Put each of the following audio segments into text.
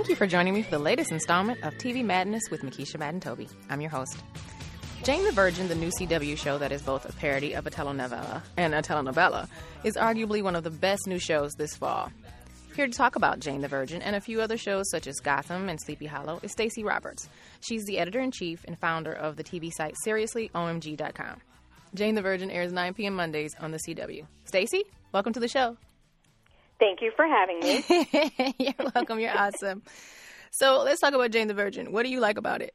Thank you for joining me for the latest installment of TV Madness with Makisha Madden-Toby. I'm your host. Jane the Virgin, the new CW show that is both a parody of a telenovela and a telenovela, is arguably one of the best new shows this fall. Here to talk about Jane the Virgin and a few other shows such as Gotham and Sleepy Hollow is Stacey Roberts. She's the editor-in-chief and founder of the TV site SeriouslyOMG.com. Jane the Virgin airs 9 p.m. Mondays on the CW. Stacey, welcome to the show. Thank you for having me. You're welcome. You're awesome. So let's talk about Jane the Virgin. What do you like about it?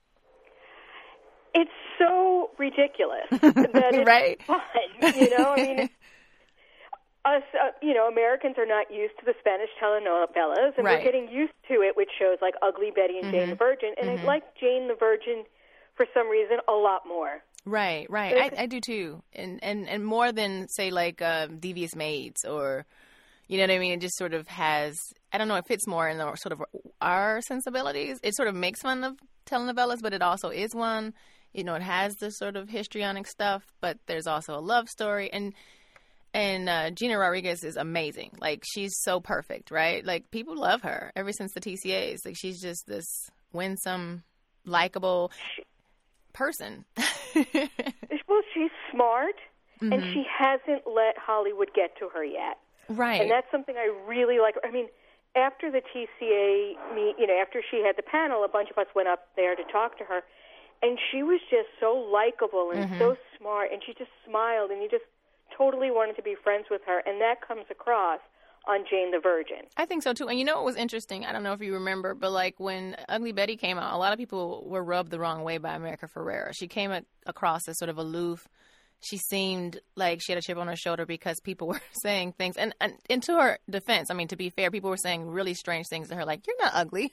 It's so ridiculous that it's right? fun. You know, I mean, us, Americans are not used to the Spanish telenovelas, and we're getting used to it with shows like Ugly Betty and Jane the Virgin. And I like Jane the Virgin for some reason a lot more. Right. I do too, and more than say like Devious Maids or. You know what I mean? It just sort of has, I don't know, it fits more in the sort of our sensibilities. It sort of makes fun of telenovelas, but it also is one. You know, it has this sort of histrionic stuff, but there's also a love story. And Gina Rodriguez is amazing. Like, she's so perfect, right? Like, people love her ever since the TCAs. Like, she's just this winsome, likable person. Well, she's smart, and she hasn't let Hollywood get to her yet. Right. And that's something I really like. I mean, after the TCA after she had the panel, a bunch of us went up there to talk to her, and she was just so likable and so smart, and she just smiled, and you just totally wanted to be friends with her, and that comes across on Jane the Virgin. I think so, too. And you know what was interesting? I don't know if you remember, but like when Ugly Betty came out, a lot of people were rubbed the wrong way by America Ferrera. She came across as sort of aloof. She seemed like she had a chip on her shoulder because people were saying things. And to her defense, I mean, to be fair, people were saying really strange things to her, like, you're not ugly.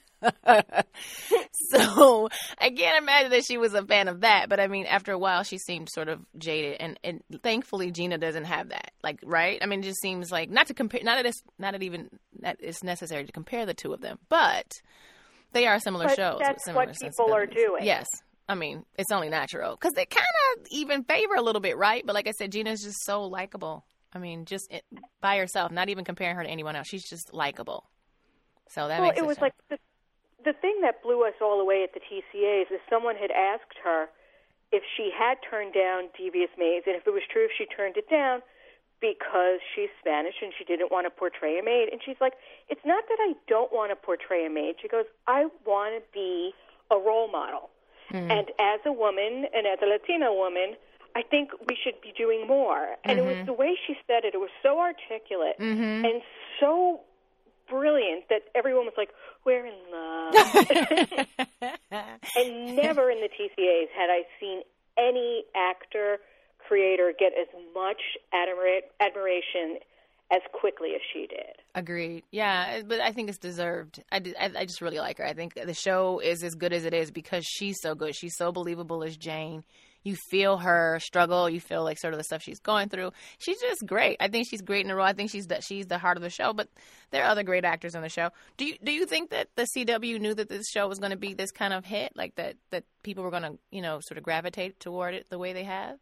So I can't imagine that she was a fan of that. But, I mean, after a while, she seemed sort of jaded. And thankfully, Gina doesn't have that. Like, right? I mean, it just seems like, not to compare, not that it's necessary to compare the two of them. But they are similar shows. That's with similar what people are doing. Yes. I mean, it's only natural because they kind of even favor a little bit, right? But like I said, Gina's just so likable. I mean, just by herself, not even comparing her to anyone else. She's just likable. So that makes it was like the thing that blew us all away at the TCAs is someone had asked her if she had turned down Devious Maids, and if it was true if she turned it down because she's Spanish and she didn't want to portray a maid. And she's like, it's not that I don't want to portray a maid. She goes, I want to be a role model. And as a woman and as a Latina woman, I think we should be doing more. And it was the way she said it. It was so articulate and so brilliant that everyone was like, we're in love. And never in the TCAs had I seen any actor, creator get as much admiration as quickly as she did. Agreed. Yeah, but I think it's deserved. I just really like her. I think the show is as good as it is because she's so good. She's so believable as Jane. You feel her struggle. You feel like sort of the stuff she's going through. She's just great. I think she's great in a role. I think she's the heart of the show. But there are other great actors on the show. Do you think that the CW knew that this show was going to be this kind of hit, like that people were going to sort of gravitate toward it the way they have?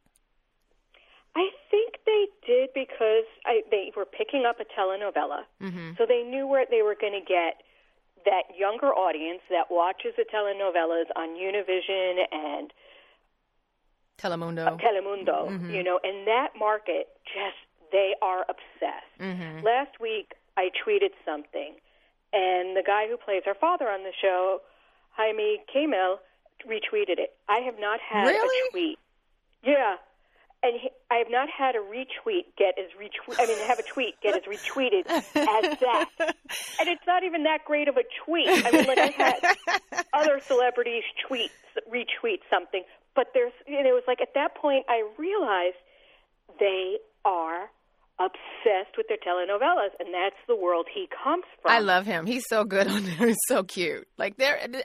I think they did because they were picking up a telenovela, so they knew where they were going to get that younger audience that watches the telenovelas on Univision and Telemundo, and that market they are obsessed. Last week, I tweeted something, and the guy who plays our father on the show, Jaime Camil, retweeted it. I have not had a tweet. Yeah. And I have not had a retweet have a tweet get as retweeted as that. And it's not even that great of a tweet. I mean, like, I've had other celebrities retweet something. But it was like at that point I realized they are obsessed with their telenovelas, and that's the world he comes from. I love him. He's so good on there. He's so cute. Like,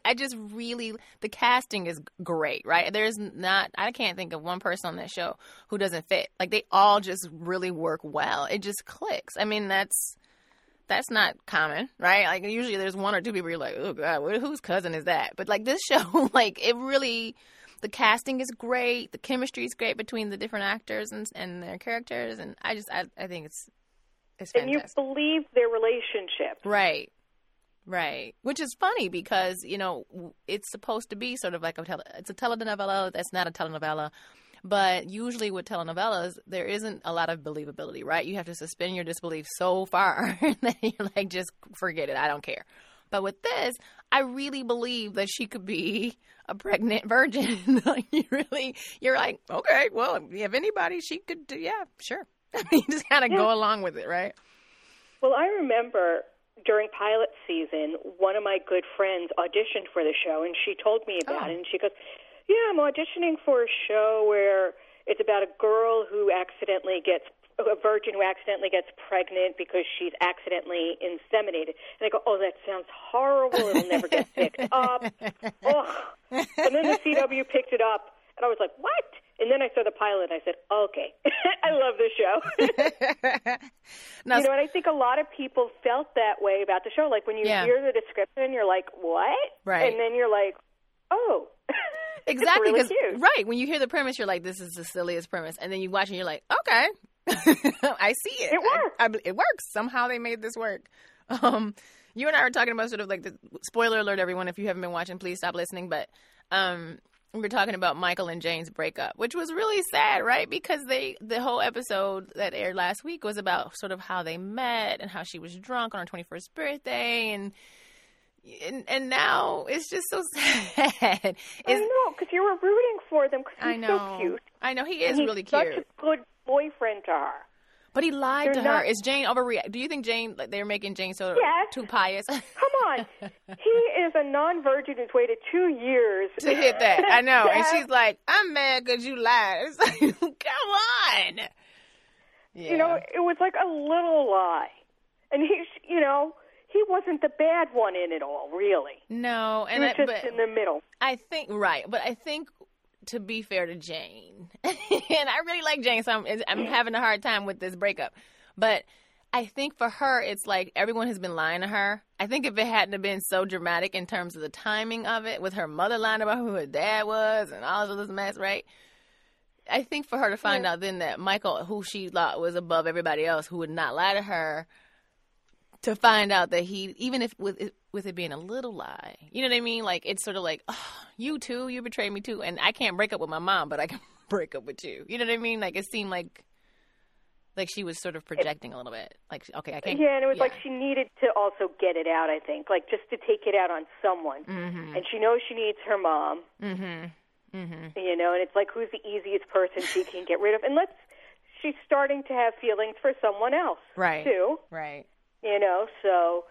the casting is great, right? I can't think of one person on that show who doesn't fit. Like, they all just really work well. It just clicks. I mean, that's not common, right? Like, usually there's one or two people you're like, oh, God, whose cousin is that? But, like, this show, like, it really... The casting is great. The chemistry is great between the different actors and their characters. And I think it's fantastic. And you believe their relationship. Right. Right. Which is funny because, you know, it's supposed to be sort of like it's a telenovela that's not a telenovela. But usually with telenovelas, there isn't a lot of believability, right? You have to suspend your disbelief so far and then you're like, just forget it. I don't care. But with this, I really believe that she could be a pregnant virgin. You're like, okay, well, if anybody, she could do, yeah, sure. I mean, just kind of go along with it, right? Well, I remember during pilot season, one of my good friends auditioned for the show, and she told me about it, and she goes, yeah, I'm auditioning for a show where it's about a girl who a virgin who accidentally gets pregnant because she's accidentally inseminated. And I go, oh, that sounds horrible. It'll never get picked up. Oh. And then the CW picked it up, and I was like, what? And then I saw the pilot, and I said, okay, I love this show. Now, you know, and I think a lot of people felt that way about the show. Like when you hear the description, you're like, what? Right. And then you're like, oh. Exactly, because really right, when you hear the premise, you're like, this is the silliest premise. And then you watch and you're like, okay, I see it. It works. It works. Somehow they made this work. You and I were talking about sort of like the spoiler alert, everyone. If you haven't been watching, please stop listening. But we were talking about Michael and Jane's breakup, which was really sad, right? Because the whole episode that aired last week was about sort of how they met and how she was drunk on her 21st birthday and now it's just so sad. I know, because you were rooting for them because he's so cute. I know, he is really cute. He's such a good boyfriend to her. But he lied to her. Is Jane overreact? Do you think they're making Jane so too pious? Come on. He is a non-virgin who's waited 2 years. to hit that. I know. And she's like, I'm mad because you lied. It's like, come on. Yeah. You know, it was like a little lie. And he wasn't the bad one in it all, really. No. And he was just in the middle. I think, right. But I think, to be fair to Jane, and I really like Jane, so I'm having a hard time with this breakup. But I think for her, it's like everyone has been lying to her. I think if it hadn't have been so dramatic in terms of the timing of it, with her mother lying about who her dad was and all of this mess, right? I think for her to find out then that Michael, who she thought was above everybody else, who would not lie to her, to find out that he, even if with it being a little lie, you know what I mean? Like, it's sort of like, oh, you too, you betrayed me too, and I can't break up with my mom, but I can break up with you. You know what I mean? Like, it seemed like she was sort of projecting a little bit. Like, okay, I can't. Yeah, and it was like she needed to also get it out, I think, like just to take it out on someone. Mm-hmm. And she knows she needs her mom. Mm-hmm. Mm-hmm. You know, and it's like, who's the easiest person she can get rid of? And she's starting to have feelings for someone else, right? Too, right. You know, so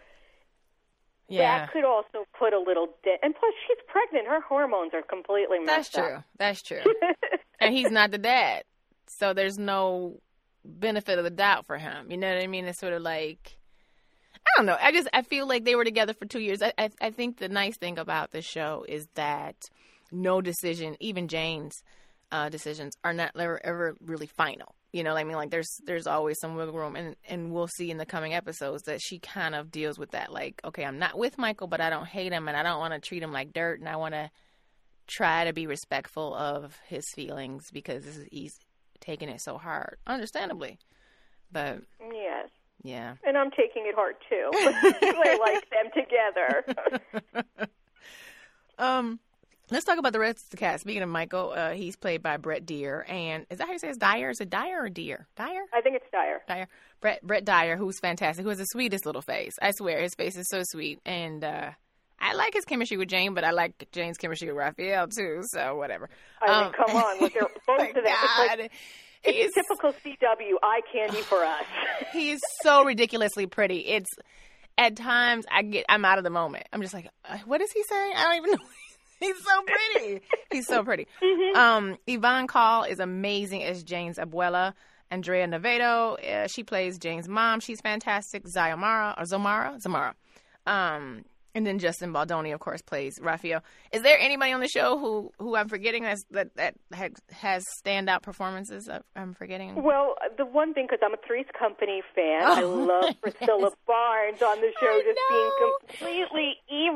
that could also put a little dent. And plus, she's pregnant. Her hormones are completely messed up. That's true. And he's not the dad. So there's no benefit of the doubt for him. You know what I mean? It's sort of like, I don't know. I feel like they were together for 2 years. I think the nice thing about this show is that no decision, even Jane's decisions, are not ever really final. You know what I mean? Like, there's always some wiggle room, and we'll see in the coming episodes that she kind of deals with that. Like, okay, I'm not with Michael, but I don't hate him, and I don't want to treat him like dirt, and I want to try to be respectful of his feelings because he's taking it so hard, understandably. But yes, yeah, and I'm taking it hard too. I like them together. Let's talk about the rest of the cast. Speaking of Michael, he's played by Brett Dyer. And is that how you say it? Dyer? Is it Dyer or Deer? Dyer? I think it's Dyer. Dyer. Brett Dyer, who's fantastic, who has the sweetest little face. I swear, his face is so sweet. And I like his chemistry with Jane, but I like Jane's chemistry with Raphael, too. So, whatever. I mean, come on. With both of them. God. It's typical CW eye candy for us. He is so ridiculously pretty. It's, at times, I'm out of the moment. I'm just like, what is he saying? I don't even know. He's so pretty. He's so pretty. Mm-hmm. Yvonne Call is amazing as Jane's abuela. Andrea Navedo, she plays Jane's mom. She's fantastic. Zamara. And then Justin Baldoni, of course, plays Raphael. Is there anybody on the show who I'm forgetting that has standout performances? I'm forgetting. Well, the one thing, because I'm a Three's Company fan, I love Priscilla Barnes on the show just being completely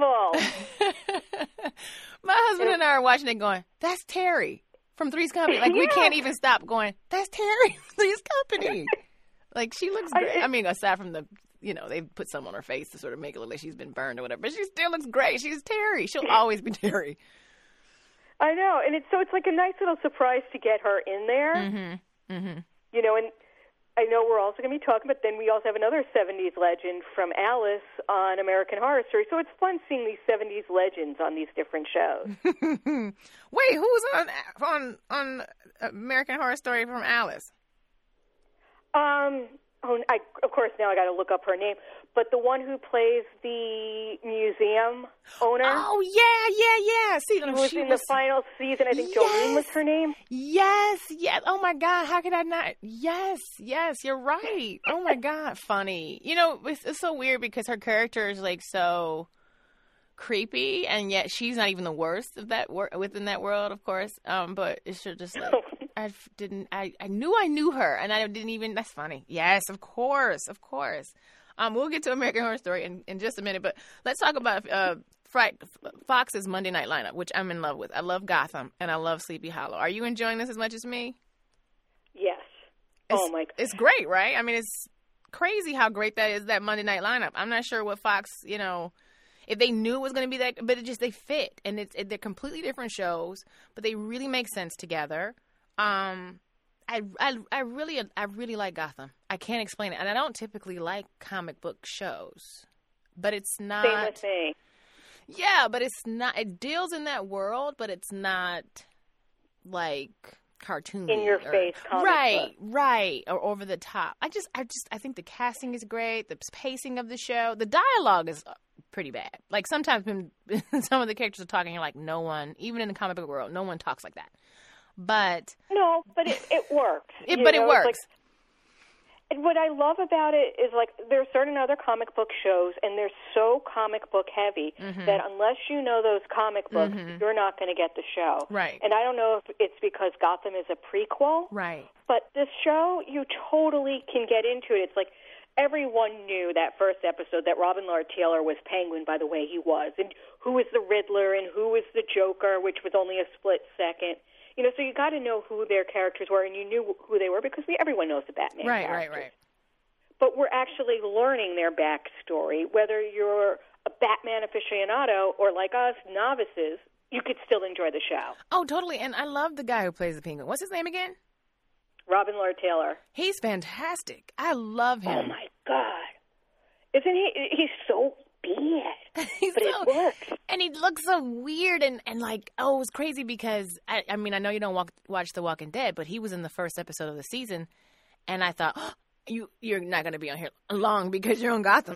evil. My husband and I are watching it going, that's Terry from Three's Company. Like, we can't even stop going, that's Terry from Three's Company. Like, she looks great. I mean, aside from the they put some on her face to sort of make it look like she's been burned or whatever. But she still looks great. She's Terry. She'll always be Terry. I know, and it's like a nice little surprise to get her in there. Mm-hmm. Mm-hmm. And I know we're also going to be talking, but then we also have another 70s legend from Alice on American Horror Story. So it's fun seeing these 70s legends on these different shows. Wait, who's on American Horror Story from Alice? Of course, now I got to look up her name. But the one who plays the museum owner. Oh, yeah. See, who was in the final season. I think Jolene was her name. Yes. Oh, my God. How could I not? Yes. You're right. Oh, my God. Funny. It's so weird because her character is, like, so creepy, and yet she's not even the worst of that within that world, of course. But it's just like... I knew I knew her, and I didn't even. That's funny. Yes, of course. We'll get to American Horror Story in just a minute, but let's talk about Fox's Monday night lineup, which I'm in love with. I love Gotham, and I love Sleepy Hollow. Are you enjoying this as much as me? Yes. Oh my God. It's great, right? I mean, it's crazy how great that is, that Monday night lineup. I'm not sure what Fox, if they knew it was going to be that, but they fit, and they're completely different shows, but they really make sense together. I really like Gotham. I can't explain it, and I don't typically like comic book shows, but it's not. Same with me. Yeah, but it's not. It deals in that world, but it's not like cartoony, in your face, comic book. Right, or over the top. I think the casting is great. The pacing of the show, the dialogue is pretty bad. Like sometimes when some of the characters are talking, you're like, no one, even in the comic book world, no one talks like that. But no, but it works. It works. And what I love about it is, like, there are certain other comic book shows, and they're so comic book heavy that unless you know those comic books, you're not going to get the show. Right. And I don't know if it's because Gotham is a prequel. Right. But this show, you totally can get into it. It's like everyone knew that first episode that Robin Lord Taylor was Penguin by the way he was, and who was the Riddler and who was the Joker, which was only a split second. So you got to know who their characters were, and you knew who they were because everyone knows the Batman characters. Right. But we're actually learning their backstory. Whether you're a Batman aficionado or, like us, novices, you could still enjoy the show. Oh, totally. And I love the guy who plays the Penguin. What's his name again? Robin Lord Taylor. He's fantastic. I love him. Oh, my God. Isn't he? He's so bad, but it works. And he looks so weird and like, it was crazy because, I mean, I know you don't watch The Walking Dead, but he was in the first episode of the season, and I thought, you're not going to be on here long because you're on Gotham.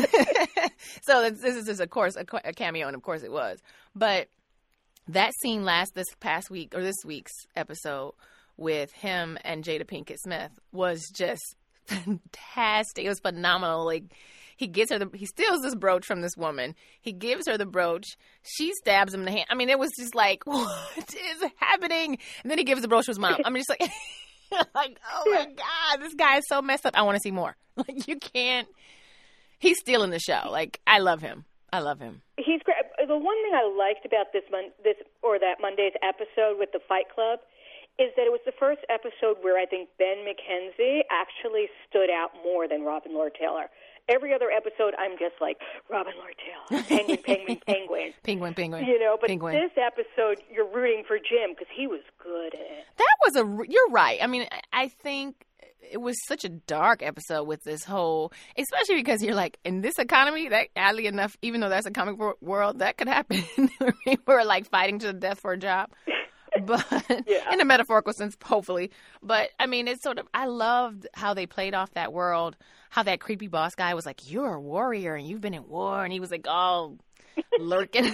So this is, of course, a cameo, and of course it was. But that scene this past week, or this week's episode, with him and Jada Pinkett Smith was just fantastic. It was phenomenal. Like, he steals this brooch from this woman. He gives her the brooch. She stabs him in the hand. I mean, it was just like, what is happening? And then he gives the brooch to his mom. I'm just like, oh my God, this guy is so messed up. I want to see more. Like, you can't. He's stealing the show. Like, I love him. He's great. The one thing I liked about that Monday's episode with the Fight Club is that it was the first episode where I think Ben McKenzie actually stood out more than Robin Lord Taylor. Every other episode, I'm just like, Robin Lord Taylor, Penguin. Penguin. But Penguin. This episode, you're rooting for Jim because he was good at it. You're right. I mean, I think it was such a dark episode with this whole, especially because you're like, in this economy, that oddly enough, even though that's a comic book world, that could happen. We're like fighting to the death for a job. But in a metaphorical sense, hopefully. But I mean, it's sort of, I loved how they played off that world, how that creepy boss guy was like, you're a warrior and you've been in war. And he was like, all lurking.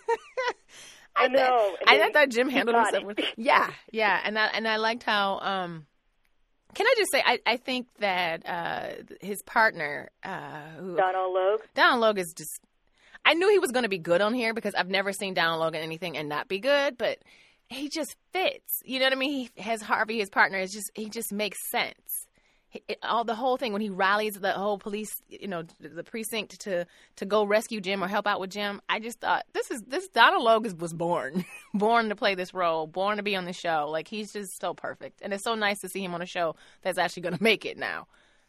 I know. I thought Jim handled himself with, yeah. And I liked how, can I just say, I think that his partner, Donald Logue is just, I knew he was going to be good on here because I've never seen Donald Logue in anything and not be good, but he just fits. You know what I mean? He has Harvey, his partner, he just makes sense. The whole thing when he rallies the whole police, the precinct to go rescue Jim or help out with Jim. I just thought this Donald Logue was born to play this role, born to be on the show. Like, he's just so perfect, and it's so nice to see him on a show that's actually going to make it now.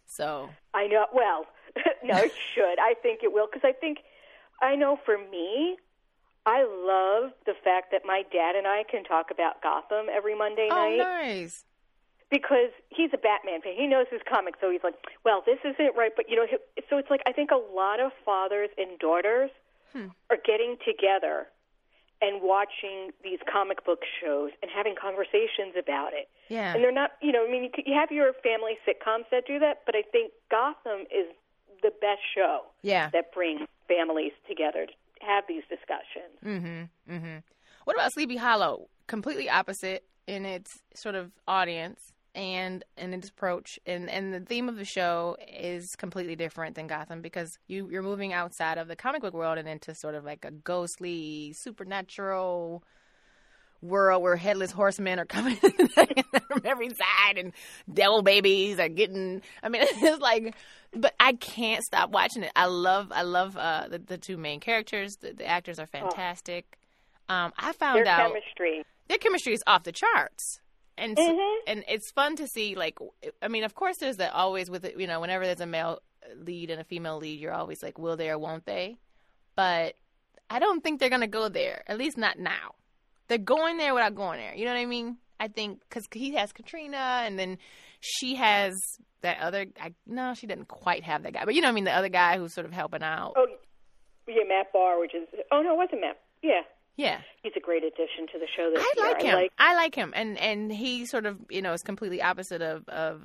So I know. Well, no, it should. I think it will, because I know for me, I love the fact that my dad and I can talk about Gotham every Monday night. Oh, nice. Because he's a Batman fan. He knows his comics, so he's like, well, this isn't right. But, so it's like I think a lot of fathers and daughters are getting together and watching these comic book shows and having conversations about it. Yeah. And they're not, you have your family sitcoms that do that, but I think Gotham is the best show that brings families together to have these discussions. Mm-hmm. Mm-hmm. What about Sleepy Hollow? Completely opposite in its sort of audience and in its approach. And the theme of the show is completely different than Gotham because you're moving outside of the comic book world and into sort of like a ghostly, supernatural world where headless horsemen are coming from every side and devil babies are getting, it's like, but I can't stop watching it. I love the two main characters. The actors are fantastic. I found out their chemistry is off the charts. And and it's fun to see, like, of course there's that always with it, whenever there's a male lead and a female lead, you're always like, will they or won't they? But I don't think they're going to go there, at least not now. They're going there without going there. You know what I mean? I think because he has Katrina and then she has that other guy. No, she didn't quite have that guy. But the other guy who's sort of helping out. Oh, yeah, Matt Barr, it wasn't Matt. Yeah. Yeah. He's a great addition to the show this year. I like him. And he sort of, is completely opposite of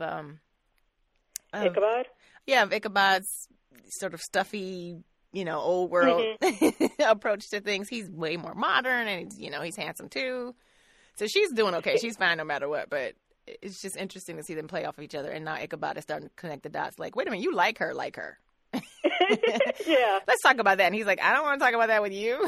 Ichabod? Yeah, of Ichabod's sort of stuffy, old world approach to things. He's way more modern and, he's handsome too. So she's doing okay. She's fine no matter what. But it's just interesting to see them play off of each other. And now Ichabod is starting to connect the dots. Like, wait a minute, you like her. Yeah. Let's talk about that. And he's like, I don't want to talk about that with you.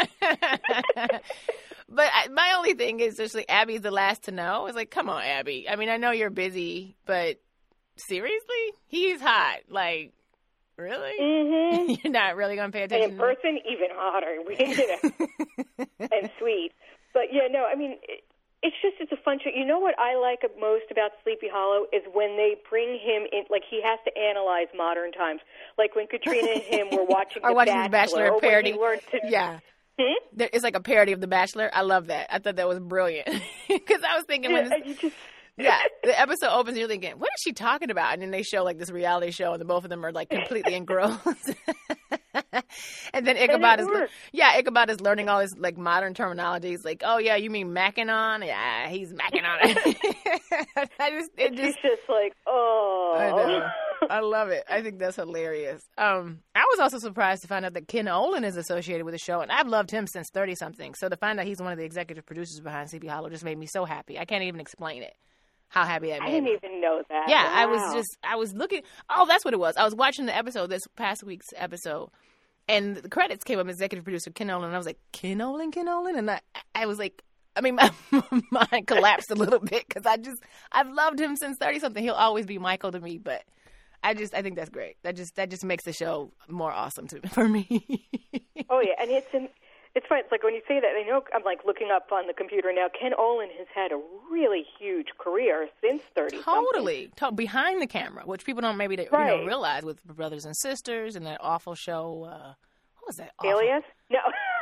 But my only thing is just like Abby's the last to know. It's like, come on, Abby. I know you're busy, but seriously? He's hot. Like, really? Mm-hmm. You're not really going to pay attention? And in person, even hotter. And sweet. But, it's a fun show. You know what I like most about Sleepy Hollow is when they bring him in, like he has to analyze modern times. Like when Katrina and him were watching The Bachelor parody. Yeah. It's like a parody of The Bachelor. I love that. I thought that was brilliant. Because I was thinking the episode opens and you're thinking, what is she talking about? And then they show like this reality show and both of them are like completely engrossed. And then Ichabod is learning all this like modern terminology. He's like, oh yeah, you mean macking on? Yeah, he's macking on it. He's just like, oh. I know. I love it. I think that's hilarious. I was also surprised to find out that Ken Olin is associated with the show, and I've loved him since 30-something. So to find out he's one of the executive producers behind Sleepy Hollow just made me so happy. I can't even explain it. How happy that made me. I didn't even know that. Yeah, wow. I was looking. Oh, that's what it was. I was watching the episode, this past week's episode, and the credits came up, executive producer Ken Olin, and I was like, Ken Olin? And I was like, my mind collapsed a little bit because I've loved him since 30-something. He'll always be Michael to me, but I think that's great. That just makes the show more awesome for me. Oh yeah, and it's fun. It's like when you say that, I know I'm like looking up on the computer now. Ken Olin has had a really huge career since 30. Totally, behind the camera, which people don't maybe realize with Brothers and Sisters and that awful show. What was that? Alias? No.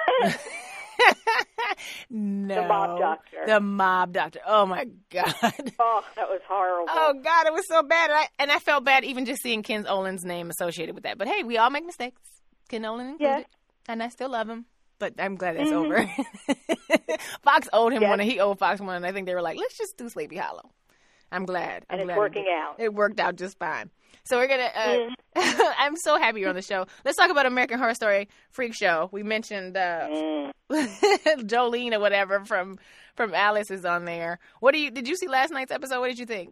No. The Mob Doctor. The Mob Doctor. Oh my God. Oh, that was horrible. Oh God, it was so bad. And I felt bad even just seeing Ken Olin's name associated with that. But hey, we all make mistakes. Ken Olin included. Yes. And I still love him. But I'm glad that's over. Fox owed him one, and he owed Fox one, and I think they were like, let's just do Sleepy Hollow. I'm glad. It's working out. It worked out just fine. So we're going to, I'm so happy you're on the show. Let's talk about American Horror Story Freak Show. We mentioned Jolene or whatever from Alice is on there. Did you see last night's episode? What did you think?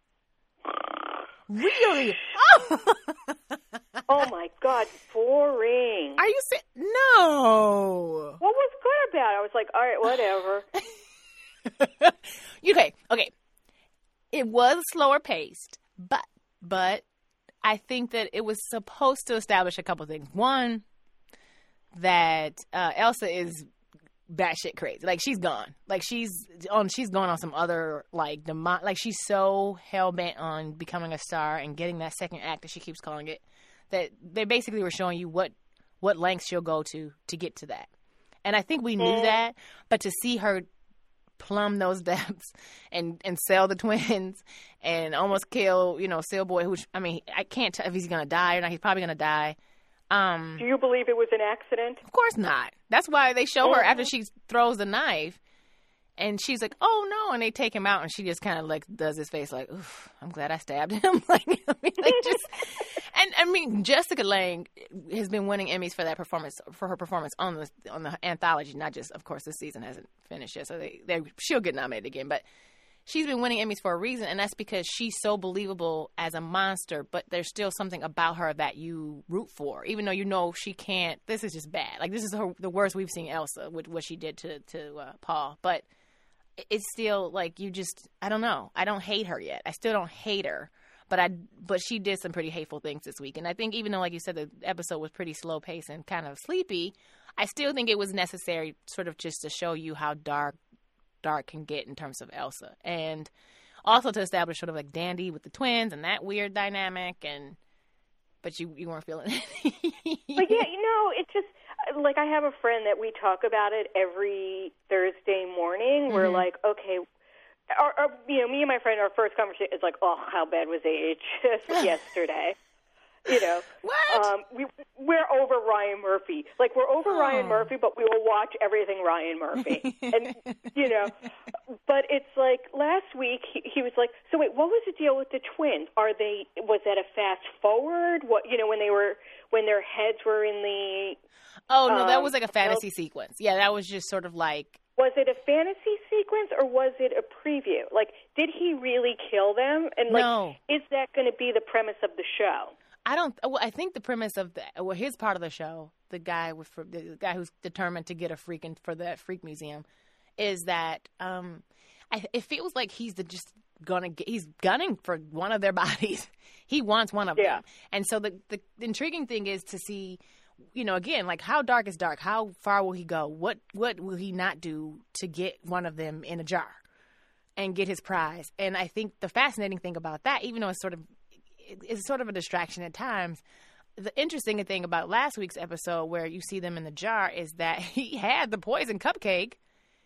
Really? Oh my God, boring. Are you No. What was good about it? I was like, all right, whatever. Okay. It was slower paced, but I think that it was supposed to establish a couple things. One, that Elsa is batshit crazy. Like, she's gone. Like, she's gone on some other, like, like, she's so hell-bent on becoming a star and getting that second act, as she keeps calling it, that they basically were showing you what lengths she'll go to get to that. And I think we knew that, but to see her plumb those depths and sell the twins and almost kill, Sailboy, who, I mean, I can't tell if he's going to die or not. He's probably going to die. Do you believe it was an accident? Of course not. That's why they show her after she throws the knife, and she's like, "Oh no!" And they take him out, and she just kind of like does his face like, "Oof, I'm glad I stabbed him." Jessica Lange has been winning Emmys for her performance on the anthology. Not just, of course, this season hasn't finished yet, so she'll get nominated again, but. She's been winning Emmys for a reason, and that's because she's so believable as a monster, but there's still something about her that you root for, even though she can't. This is just bad. Like, this is the worst we've seen Elsa with what she did to Paul. But it's still, like, I don't know. I don't hate her yet. I still don't hate her, but she did some pretty hateful things this week. And I think even though, like you said, the episode was pretty slow-paced and kind of sleepy, I still think it was necessary sort of just to show you how dark can get in terms of Elsa, and also to establish sort of like Dandy with the twins and that weird dynamic, but you weren't feeling it. But yeah, it's just like I have a friend that we talk about it every Thursday morning. We're like, okay, me and my friend, our first conversation is like, oh, how bad was AH yesterday? What? We're over Ryan Murphy. Like, we're over Ryan Murphy, but we will watch everything Ryan Murphy. And, but it's like last week he was like, so wait, what was the deal with the twins? Was that a fast forward? What, when their heads were in the... Oh, no, that was like a fantasy sequence. Yeah, that was just sort of like... Was it a fantasy sequence or was it a preview? Like, did he really kill them? And, like, no. Is that going to be the premise of the show? I think the premise of his part of the show, the guy who's determined to get a freak for the freak museum, is that it feels like he's he's gunning for one of their bodies. He wants one of them, and so the intriguing thing is to see, again, like, how dark is dark? How far will he go? What will he not do to get one of them in a jar and get his prize? And I think the fascinating thing about that, even though it's sort of a distraction at times, the interesting thing about last week's episode where you see them in the jar is that he had the poison cupcake.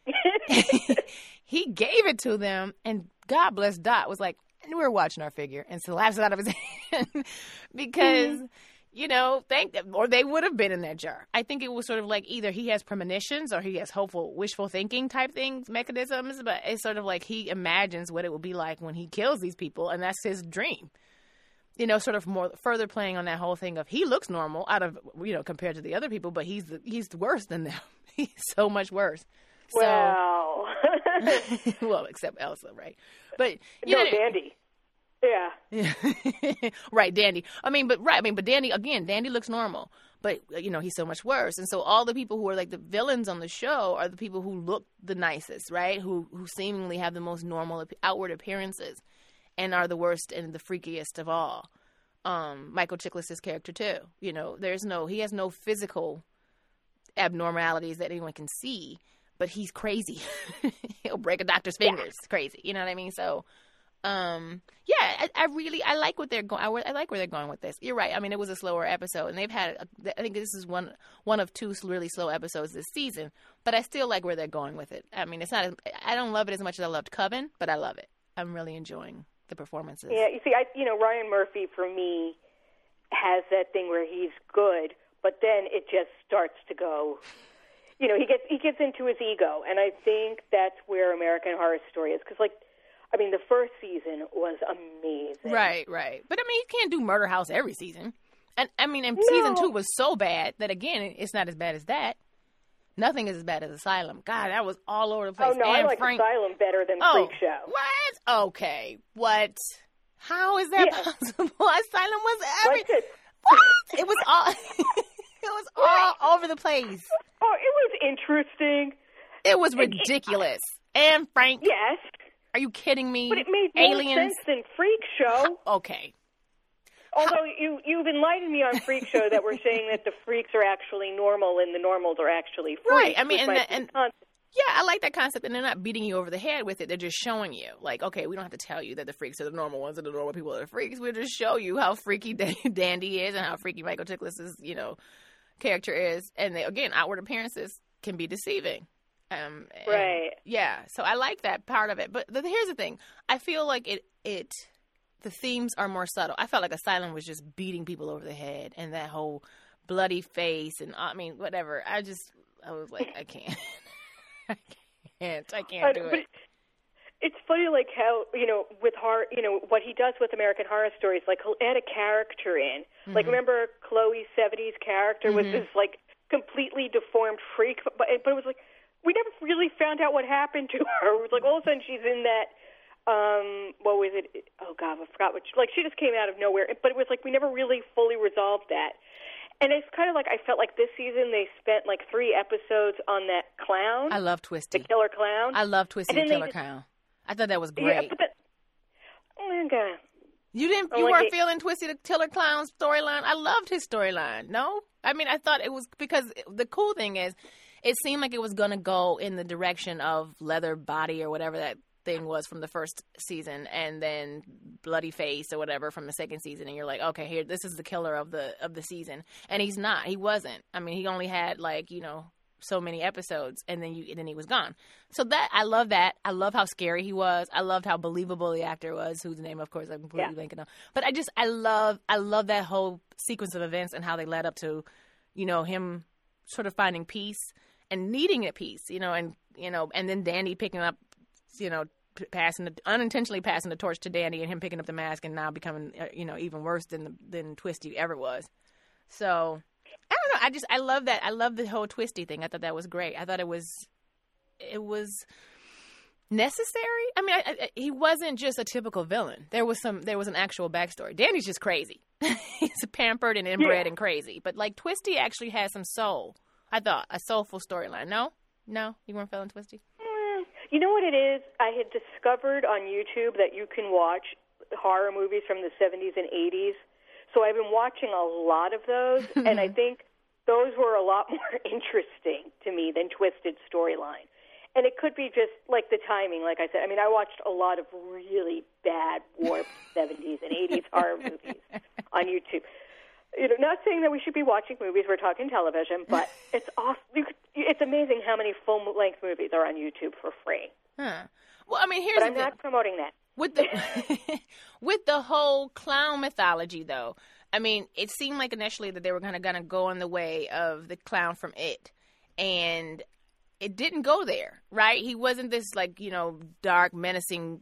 He gave it to them, and God bless Dot was like, we're watching our figure, and slaps it out of his hand because, or they would have been in that jar. I think it was sort of like either he has premonitions or he has hopeful, wishful thinking type mechanisms, but it's sort of like he imagines what it will be like when he kills these people, and that's his dream. Sort of more further playing on that whole thing of he looks normal compared to the other people, but he's worse than them. He's so much worse. Well, well, except Elsa, right? But Dandy. Yeah. Right, Dandy. But Dandy looks normal, but he's so much worse. And so all the people who are like the villains on the show are the people who look the nicest, right? Who seemingly have the most normal outward appearances. And are the worst and the freakiest of all. Michael Chiklis' character too. He has no physical abnormalities that anyone can see, but he's crazy. He'll break a doctor's fingers. It's crazy. You know what I mean? So, I like what they're going. I like where they're going with this. You're right. I mean, it was a slower episode, and they've had. I think this is one of two really slow episodes this season, but I still like where they're going with it. I mean, it's not. I don't love it as much as I loved Coven, but I love it. I'm really enjoying the performances. Yeah, you see, Ryan Murphy for me has that thing where he's good, but then it just starts to go. He gets into his ego, and I think that's where American Horror Story is, because the first season was amazing. Right. But he can't do Murder House every season, and season 2 was so bad that again, it's not as bad as that. Nothing is as bad as Asylum. God, that was all over the place. Oh, no, I like Asylum better than Freak Show. What? Okay. What? How is that possible? Asylum was everything. What? It was all... it was all over the place. Oh, it was interesting. It was ridiculous. And Frank... Yes. Are you kidding me? But it made more sense than Freak Show. Okay. Although you've enlightened me on Freak Show that we're saying that the freaks are actually normal and the normals are actually freaks. Right. I mean, yeah, I like that concept, and they're not beating you over the head with it. They're just showing you, like, okay, we don't have to tell you that the freaks are the normal ones and the normal people are the freaks. We'll just show you how freaky Dandy is and how freaky Michael Chiklis' character is. And again, outward appearances can be deceiving. Right. Yeah. So I like that part of it. But here's the thing. I feel like the themes are more subtle. I felt like Asylum was just beating people over the head, and that whole bloody face, and I mean, whatever. I was like, I can't. I can't do it. It's funny, like how, with horror, what he does with American Horror Stories, like he'll add a character in. Mm-hmm. Like, remember Chloe Sevigny's character was this, like, completely deformed freak, but it was like, we never really found out what happened to her. It was like, all of a sudden she's in that, what was it? Oh, God, I forgot she just came out of nowhere. But it was like, we never really fully resolved that. And it's kind of like, I felt like this season they spent like 3 episodes on that clown. I love Twisty. The killer clown. I love Twisty the killer clown. I thought that was great. Yeah, but okay. You weren't feeling Twisty the killer clown's storyline? I loved his storyline. No? I mean, I thought it was, because the cool thing is, it seemed like it was going to go in the direction of Leather Body or whatever that thing was from the first season, and then Bloody Face or whatever from the second season, and you're like, okay, here, this is the killer of the season, and he's not. He wasn't. I mean, he only had so many episodes, and then he was gone. So that I love that. I love how scary he was. I loved how believable the actor was, whose name, of course, I'm completely blanking on. But I love that whole sequence of events and how they led up to, him sort of finding peace and needing a peace, and then Dandy picking up, unintentionally passing the torch to Dandy, and him picking up the mask and now becoming, even worse than Twisty ever was. So I don't know. I love that. I love the whole Twisty thing. I thought that was great. I thought it was necessary. I mean, he wasn't just a typical villain. There was an actual backstory. Dandy's just crazy. He's pampered and inbred and crazy. But like Twisty actually has some soul. I thought a soulful storyline. No, you weren't feeling Twisty. You know what it is? I had discovered on YouTube that you can watch horror movies from the 70s and 80s. So I've been watching a lot of those, and I think those were a lot more interesting to me than Twisted's storyline. And it could be just like the timing, like I said. I mean, I watched a lot of really bad, warped 70s and 80s horror movies on YouTube. Not saying that we should be watching movies. We're talking television, but it's awesome. It's amazing how many full-length movies are on YouTube for free. Huh. Well, I mean, but I'm not promoting that. With the whole clown mythology, though, I mean, it seemed like initially that they were gonna go in the way of the clown from It, and it didn't go there, right? He wasn't this dark, menacing,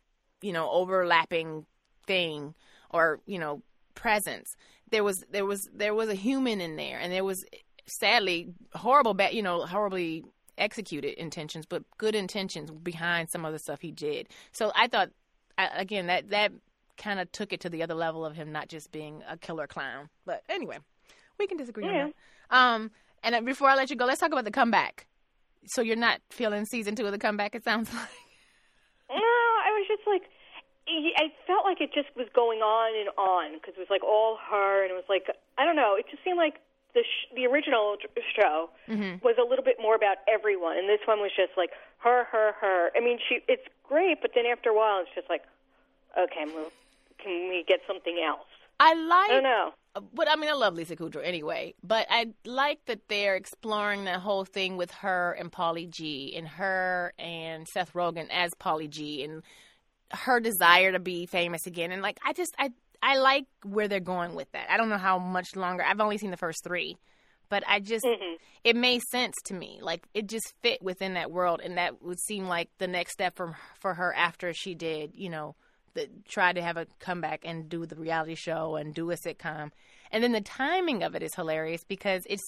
overlapping thing or presence. There was a human in there, and there was sadly horribly executed intentions, but good intentions behind some of the stuff he did. So I thought, again, that kind of took it to the other level of him not just being a killer clown. But anyway, we can disagree on that. And before I let you go, let's talk about the comeback. So you're not feeling season 2 of the comeback, it sounds like? No, I was just like, I felt like it just was going on because it was like all her, and it was like, I don't know, it just seemed like the original show was a little bit more about everyone, and this one was just like her. I mean, it's great, but then after a while, it's just like, okay, well, can we get something else? I don't know. But I mean, I love Lisa Kudrow anyway. But I like that they're exploring that whole thing with her and Pauly G, and her and Seth Rogen as Pauly G, and her desire to be famous again. And like, I like where they're going with that. I don't know how much longer. I've only seen the first 3, but I just it made sense to me. Like, it just fit within that world, and that would seem like the next step for her after she did, try to have a comeback and do the reality show and do a sitcom. And then the timing of it is hilarious because it's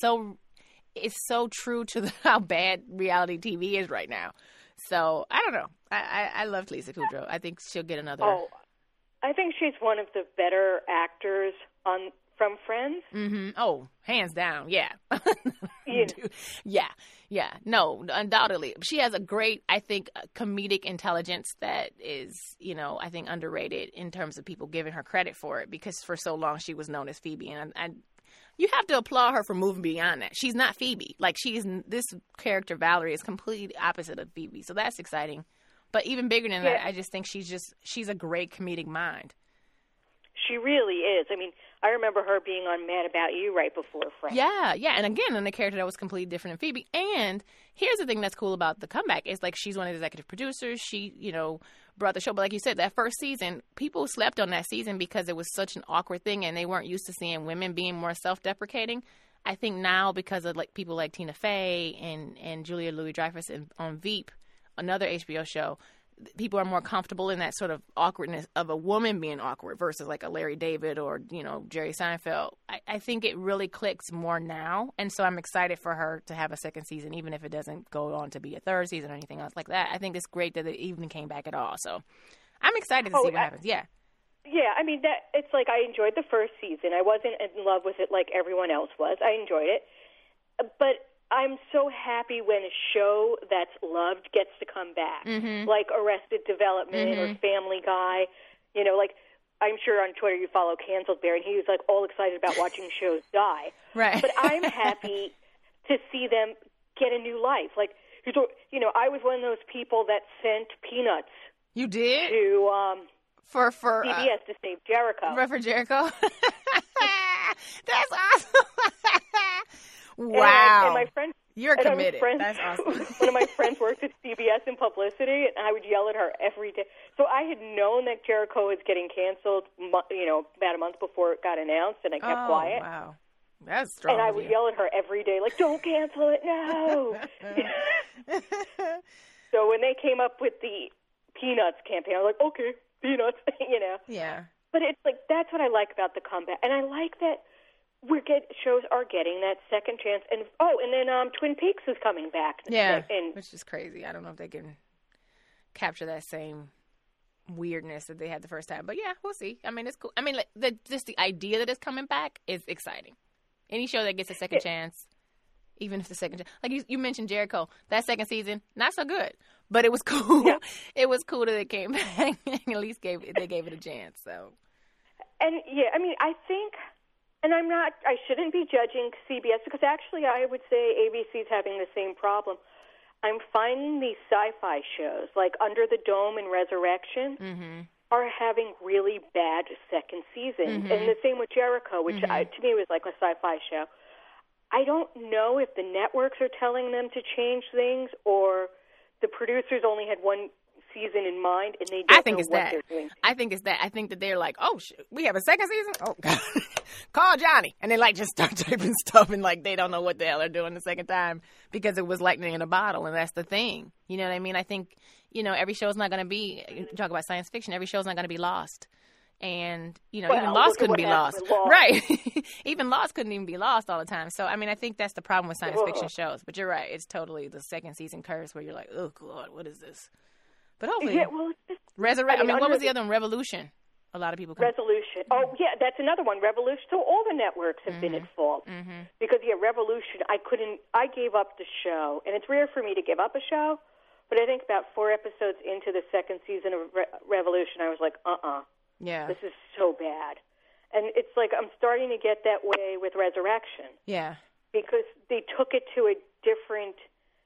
so true to how bad reality TV is right now. So I don't know. I loved Lisa Kudrow. I think she'll get another. Oh, I think she's one of the better actors on from Friends. Mm-hmm. Oh, hands down, yeah. You know. Yeah. No, undoubtedly. She has a great, I think, comedic intelligence that is, I think underrated in terms of people giving her credit for it, because for so long she was known as Phoebe. And you have to applaud her for moving beyond that. She's not Phoebe. Like, this character, Valerie, is completely opposite of Phoebe. So that's exciting. But even bigger than that, I just think she's a great comedic mind. She really is. I mean, I remember her being on Mad About You right before Friends. Yeah. And again, in a character that was completely different than Phoebe. And here's the thing that's cool about the comeback is, like, she's one of the executive producers. She, brought the show. But like you said, that first season, people slept on that season because it was such an awkward thing and they weren't used to seeing women being more self-deprecating. I think now, because of like people like Tina Fey and Julia Louis-Dreyfus on Veep, another HBO show, people are more comfortable in that sort of awkwardness of a woman being awkward versus like a Larry David or, Jerry Seinfeld. I think it really clicks more now. And so I'm excited for her to have a second season, even if it doesn't go on to be a third season or anything else like that. I think it's great that it even came back at all. So I'm excited to see what happens. Yeah. Yeah, I mean, it's like I enjoyed the first season. I wasn't in love with it like everyone else was. I enjoyed it. But I'm so happy when a show that's loved gets to come back, like Arrested Development or Family Guy. Like, I'm sure on Twitter you follow Canceled Bear, and he was like all excited about watching shows die. Right. But I'm happy to see them get a new life. Like, I was one of those people that sent peanuts. You did? To for CBS to save Jericho. For Jericho. That's awesome. Wow. And my friend, you're committed. That's awesome. One of my friends worked at CBS in publicity, and I would yell at her every day. So I had known that Jericho was getting canceled, about a month before it got announced, and I kept quiet. Wow. That's strong. And I would yell at her every day, like, don't cancel it, no. So when they came up with the Peanuts campaign, I was like, okay, Peanuts, Yeah. But it's like, that's what I like about the comeback. And I like that shows are getting that second chance. And then Twin Peaks is coming back. Yeah, which is crazy. I don't know if they can capture that same weirdness that they had the first time. But yeah, we'll see. I mean, it's cool. I mean, just the idea that it's coming back is exciting. Any show that gets a second chance, even if the second chance, like you mentioned Jericho, that second season, not so good. But it was cool. Yeah. It was cool that it came back and at least they gave it a chance. So. And yeah, I mean, I think. And I shouldn't be judging CBS because actually I would say ABC's having the same problem. I'm finding these sci-fi shows like Under the Dome and Resurrection are having really bad second seasons. And the same with Jericho, which to me was like a sci-fi show. I don't know if the networks are telling them to change things or the producers only had one season in mind and they don't know what they're doing. I think it's that. I think that they're like, oh, we have a second season? Oh, God. Call Johnny. And they like just start typing stuff and like they don't know what the hell they're doing the second time because it was lightning in a bottle and that's the thing. You know what I mean? I think, every show's not going to be, talk about science fiction, every show's not going to be Lost. And, even Lost couldn't be lost. Right. Even Lost couldn't even be lost all the time. So, I mean, I think that's the problem with science fiction shows. But you're right. It's totally the second season curse where you're like, oh, God, what is this? But hopefully, Resurrection. I mean, what was the other one? Revolution. A lot of people. Resolution. Oh, yeah, that's another one. Revolution. So all the networks have been at fault because Revolution. I gave up the show, and it's rare for me to give up a show. But I think about 4 episodes into the second season of Revolution, I was like, yeah, this is so bad. And it's like I'm starting to get that way with Resurrection. Yeah, because they took it to a different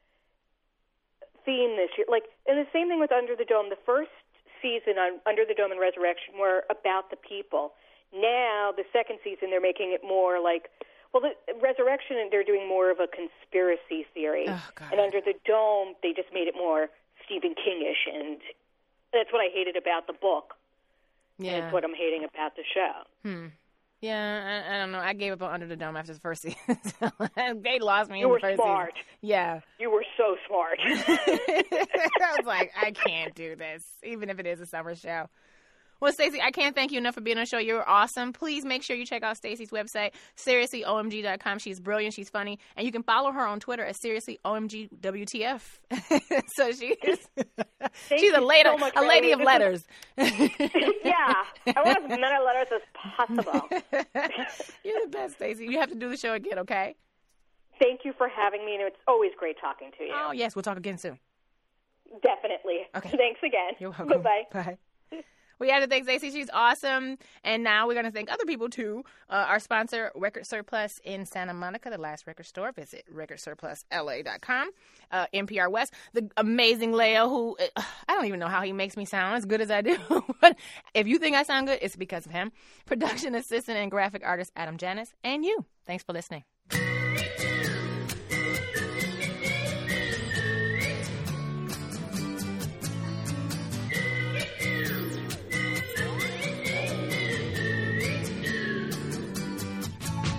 theme this year. Like, and the same thing with Under the Dome. The first season on Under the Dome and Resurrection were about the people. Now, the second season, they're making it more like, the Resurrection, they're doing more of a conspiracy theory. Oh, God. And Under the Dome, they just made it more Stephen King-ish. And that's what I hated about the book. Yeah. And it's what I'm hating about the show. Yeah, I don't know. I gave up on Under the Dome after the first season. They lost me in the first smart. Season. Yeah. You were so smart. I was like, I can't do this, even if it is a summer show. Well, Stacey, I can't thank you enough for being on the show. You're awesome. Please make sure you check out Stacey's website, SeriouslyOMG.com. She's brilliant. She's funny. And you can follow her on Twitter at SeriouslyOMGWTF. So she's a lady of letters. Yeah. I want as many letters as possible. You're the best, Stacey. You have to do the show again, okay? Thank you for having me, and it's always great talking to you. Oh, yes. We'll talk again soon. Definitely. Okay. Thanks again. You're welcome. Bye-bye. Bye. We have to thank Stacey. She's awesome. And now we're going to thank other people, too. Our sponsor, Record Surplus in Santa Monica, the last record store. Visit recordsurplusla.com. NPR West, the amazing Leo, who I don't even know how he makes me sound as good as I do. But if you think I sound good, it's because of him. Production assistant and graphic artist, Adam Janis. And you. Thanks for listening.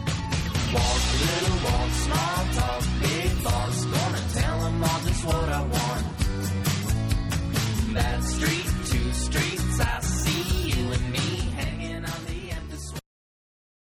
Walk, little walk, small talk, big thoughts. Gonna tell them all just what I want.